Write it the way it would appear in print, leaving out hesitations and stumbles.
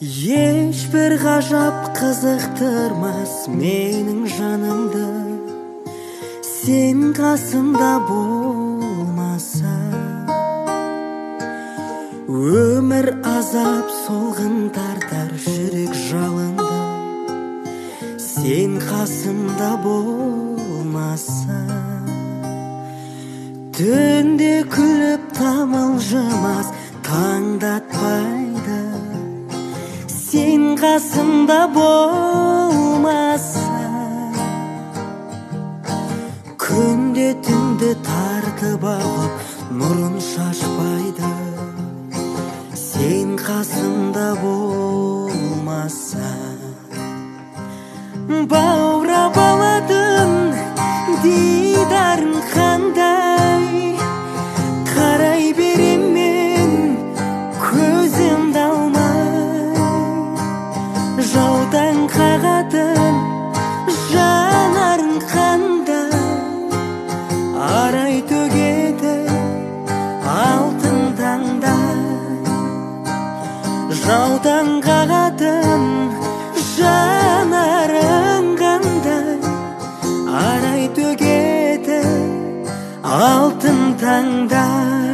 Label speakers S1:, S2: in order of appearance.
S1: Ешбір ғажап қызықтырмас менің жанымды, сен қасымда болмаса. Өмір азап солғын тартар жүрек жалынды, сен қасымда болмаса. Түнде күліп тамылжымас таңдатпайды, сен қасымда болмаса. Күнде түнді тартып алып нұрын шашпайды, сен қасымда болмаса. Баурап алатын дидарың қандай, қарай берем мен көзімді алмай. Жаудан қағатын жанарың қандай, арай төгеді алтын таңдай. Жаудан қағатын жанарың қандай, арай төгеді алтын таңдай.